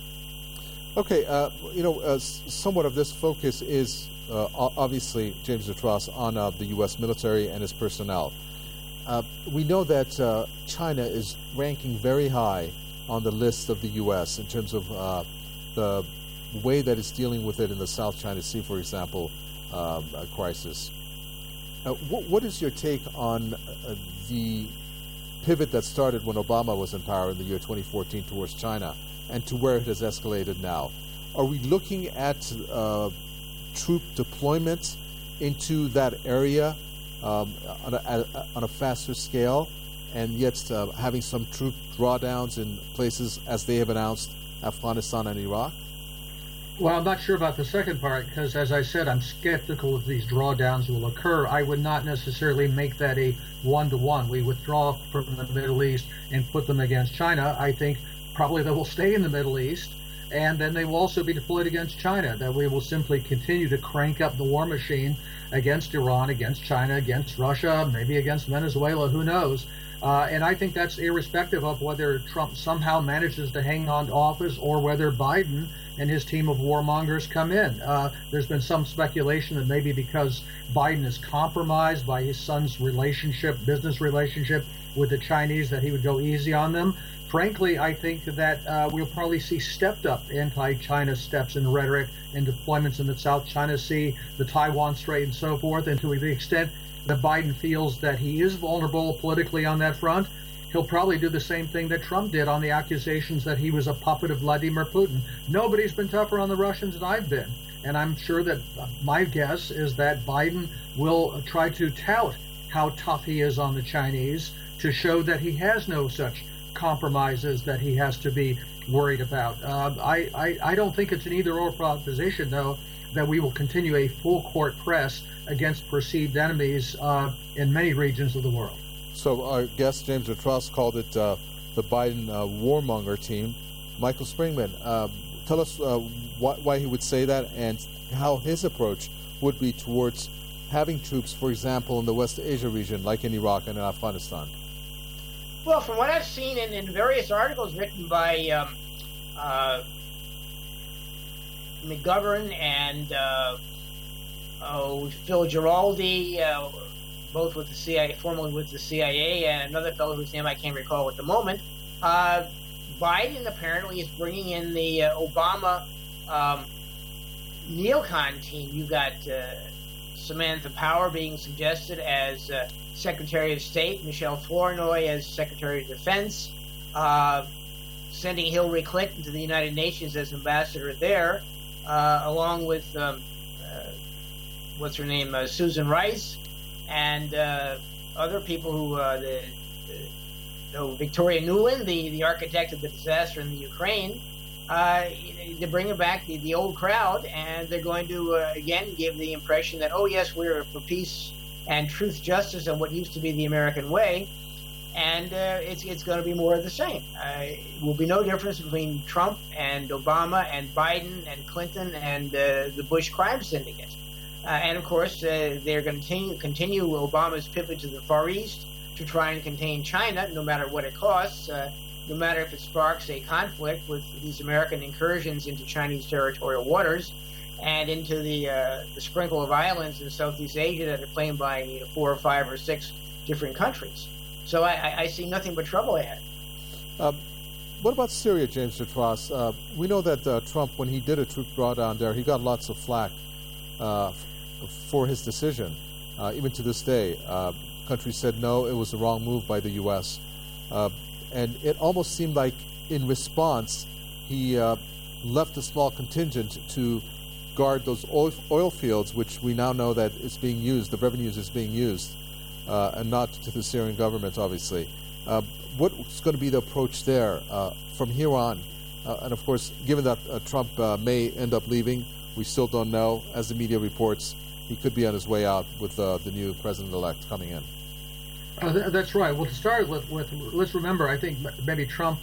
Okay, uh, you know, uh, somewhat of this focus is uh, obviously, James Dutross, on uh, the U S military and its personnel. Uh, we know that uh, China is ranking very high on the list of the U S in terms of uh, the way that it's dealing with it in the South China Sea, for example, uh, crisis. Uh, wh- what is your take on uh, the pivot that started when Obama was in power in the year twenty fourteen towards China and to where it has escalated now? Are we looking at uh, troop deployment into that area Um, on, a, on a faster scale, and yet uh, having some troop drawdowns in places, as they have announced, Afghanistan and Iraq? Well, I'm not sure about the second part, because as I said, I'm skeptical if these drawdowns will occur. I would not necessarily make that a one-to-one. We withdraw from the Middle East and put them against China. I think probably they will stay in the Middle East, and then they will also be deployed against China, that we will simply continue to crank up the war machine against Iran, against China, against Russia, maybe against Venezuela, who knows. Uh, and I think that's irrespective of whether Trump somehow manages to hang on to office or whether Biden and his team of warmongers come in. Uh, there's been some speculation that maybe because Biden is compromised by his son's relationship, business relationship with the Chinese, that he would go easy on them. Frankly, I think that uh, we'll probably see stepped-up anti-China steps in rhetoric and deployments in the South China Sea, the Taiwan Strait, and so forth. And to the extent that Biden feels that he is vulnerable politically on that front, he'll probably do the same thing that Trump did on the accusations that he was a puppet of Vladimir Putin. Nobody's been tougher on the Russians than I've been. And I'm sure that my guess is that Biden will try to tout how tough he is on the Chinese to show that he has no such compromises that he has to be worried about. Uh, I, I, I don't think it's an either-or proposition, though, that we will continue a full-court press against perceived enemies uh, in many regions of the world. So our guest, James Dutross, called it uh, the Biden uh, warmonger team. Michael Springman, uh, tell us uh, why, why he would say that and how his approach would be towards having troops, for example, in the West Asia region, like in Iraq and in Afghanistan. Well, from what I've seen in, in various articles written by um, uh, McGovern and uh, oh, Phil Giraldi, uh, both with the C I A, formerly with the C I A, and another fellow whose name I can't recall at the moment, Uh, Biden apparently is bringing in the uh, Obama um, neocon team. You got uh, Samantha Power being suggested as uh, Secretary of State, Michelle Flournoy as Secretary of Defense, uh, sending Hillary Clinton to the United Nations as ambassador there, uh, along with um, uh, what's her name, uh, Susan Rice, and uh, other people who, uh, the, the oh, Victoria Nuland, the, the architect of the disaster in the Ukraine. Uh, they're bringing back the, the old crowd, and they're going to, uh, again, give the impression that, oh, yes, we're for peace and truth, justice, and what used to be the American way. And uh, it's it's going to be more of the same. Uh, it will be no difference between Trump and Obama and Biden and Clinton and uh, the Bush crime syndicate. Uh, and, of course, uh, they're going to continue, continue Obama's pivot to the Far East to try and contain China, no matter what it costs, uh, no matter if it sparks a conflict with these American incursions into Chinese territorial waters and into the, uh, the sprinkle of islands in Southeast Asia that are claimed by you know, four or five or six different countries. So I, I see nothing but trouble ahead. Uh, what about Syria, James Detross? Uh, we know that uh, Trump, when he did a troop drawdown there, he got lots of flack uh, f- for his decision. Uh, even to this day, uh, countries said no, it was the wrong move by the U S. Uh, and it almost seemed like, in response, he uh, left a small contingent to guard those oil, oil fields, which we now know that is being used, the revenues is being used. Uh, and not to the Syrian government, obviously. Uh, what's going to be the approach there uh, from here on? Uh, and of course, given that uh, Trump uh, may end up leaving, we still don't know. As the media reports, he could be on his way out with uh, the new president-elect coming in. Uh, th- that's right. Well, to start with, with, let's remember, I think maybe Trump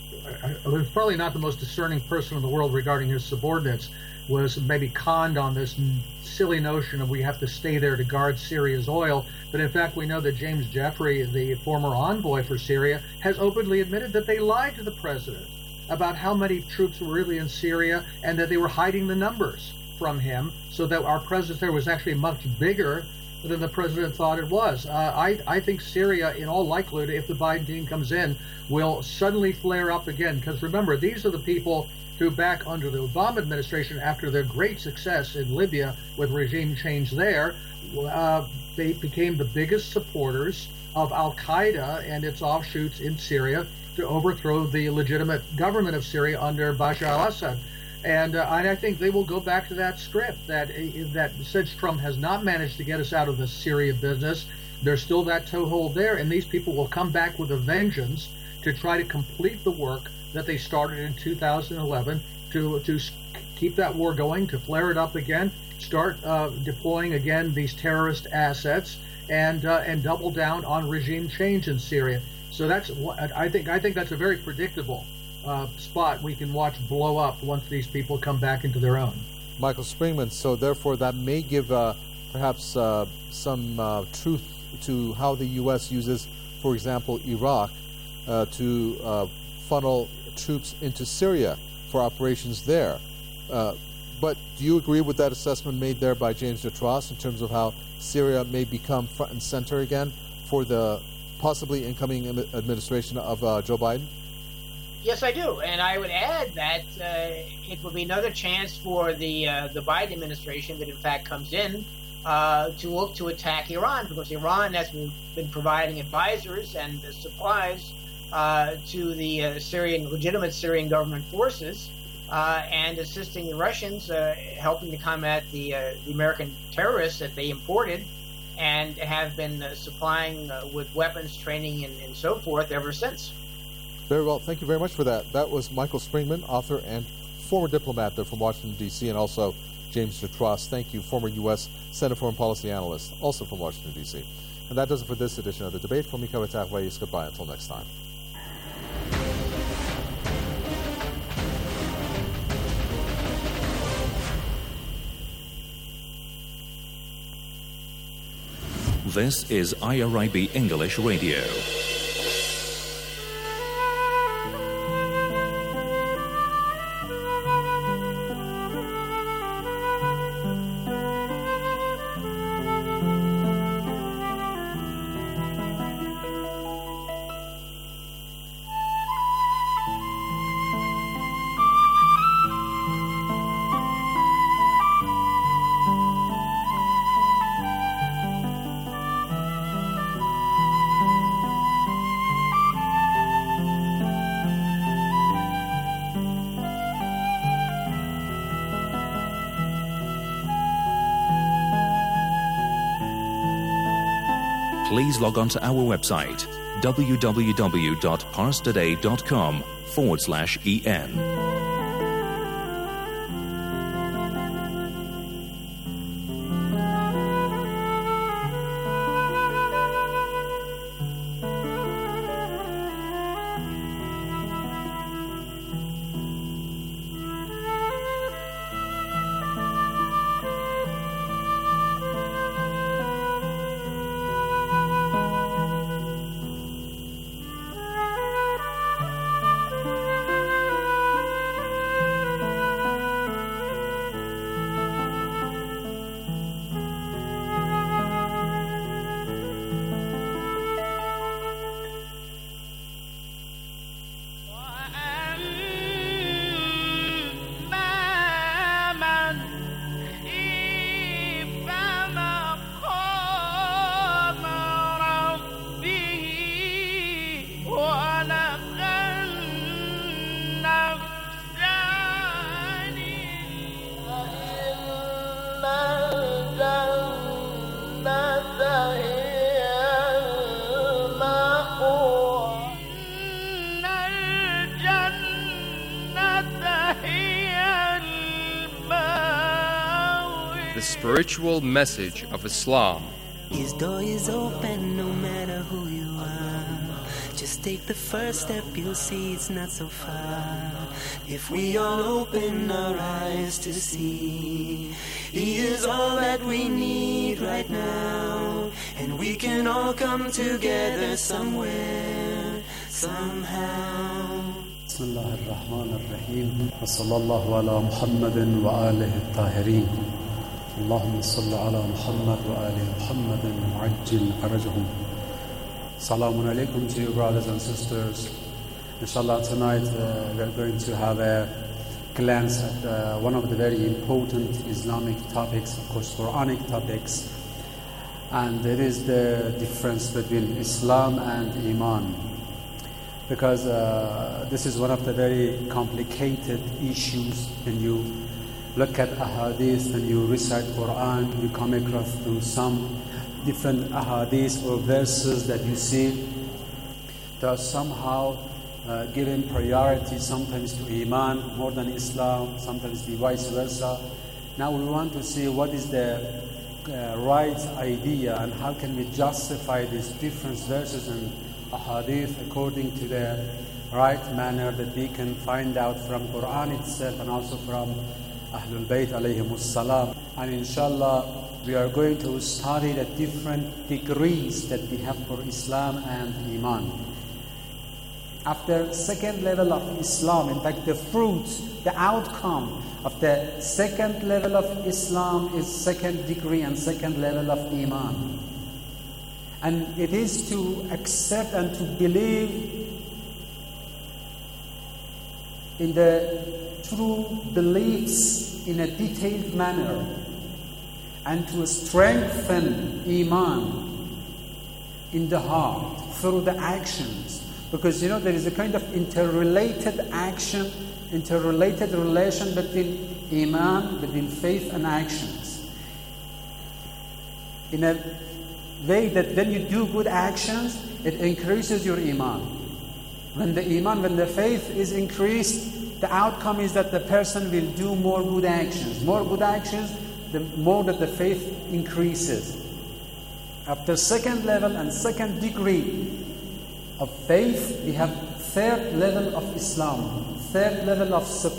uh, was probably not the most discerning person in the world regarding his subordinates, was maybe conned on this silly notion of we have to stay there to guard Syria's oil. But in fact, we know that James Jeffrey, the former envoy for Syria, has openly admitted that they lied to the president about how many troops were really in Syria and that they were hiding the numbers from him, so that our presence there was actually much bigger than the president thought it was. Uh, I, I think Syria, in all likelihood, if the Biden team comes in, will suddenly flare up again. Because remember, these are the people who, back under the Obama administration, after their great success in Libya with regime change there, uh, they became the biggest supporters of al-Qaeda and its offshoots in Syria to overthrow the legitimate government of Syria under Bashar al-Assad. And, uh, and I think they will go back to that script, that, that since Trump has not managed to get us out of the Syria business, there's still that toehold there, and these people will come back with a vengeance to try to complete the work that they started in two thousand eleven to to keep that war going, to flare it up again, start uh, deploying again these terrorist assets, and uh, and double down on regime change in Syria. So that's I think I think that's a very predictable uh, spot we can watch blow up once these people come back into their own. Michael Springman. So therefore, that may give uh, perhaps uh, some uh, truth to how the U S uses, for example, Iraq uh, to uh, funnel troops into Syria for operations there. Uh, but do you agree with that assessment made there by James Detross in terms of how Syria may become front and center again for the possibly incoming administration of uh, Joe Biden? Yes, I do. And I would add that uh, it will be another chance for the uh, the Biden administration that in fact comes in uh, to look to attack Iran, because Iran has been providing advisors and uh, supplies Uh, to the uh, Syrian, legitimate Syrian government forces, uh, and assisting the Russians, uh, helping to combat the, uh, the American terrorists that they imported, and have been uh, supplying uh, with weapons, training, and, and so forth ever since. Very well. Thank you very much for that. That was Michael Springman, author and former diplomat there from Washington, D C, and also James Detross. Thank you, former U S Center Foreign Policy Analyst, also from Washington, D C. And that does it for this edition of The Debate. From Mika Wetagwais, goodbye until next time. This is I R I B English Radio. please log on to our website www.parstoday.com forward slash en. The spiritual message of Islam. His door is open no matter who you are. Just take the first step, you'll see it's not so far. If we all open our eyes to see, He is all that we need right now. And we can all come together somewhere, somehow. بسم الله الرحمن الرحيم وصلى الله على محمد وآله الطاهرين اللهم صل على محمد وآل محمد وعجل فرجهم. Salamun alaikum to you brothers and sisters. Inshallah tonight uh, we are going to have a glance at uh, one of the very important Islamic topics, of course Quranic topics, and it is the difference between Islam and Iman. Because uh, this is one of the very complicated issues. When you look at ahadith and you recite Quran, you come across through some different ahadith or verses that you see that are somehow uh, given priority sometimes to Iman more than Islam, sometimes the vice versa. Now we want to see what is the uh, right idea and how can we justify these different verses and ahadith according to the right manner that we can find out from Quran itself and also from Ahlul Bayt alayhimus salam. And inshallah we are going to study the different degrees that we have for Islam and Iman. After second level of Islam, in fact the fruits, the outcome of the second level of Islam is second degree and second level of Iman. And it is to accept and to believe in the true beliefs in a detailed manner and to strengthen Iman in the heart through the actions. Because, you know, there is a kind of interrelated action, interrelated relation between Iman, between faith and actions. In a way that when you do good actions, it increases your Iman. When the Iman, when the faith is increased, the outcome is that the person will do more good actions. More good actions, the more that the faith increases. After second level and second degree of faith, we have third level of Islam, third level of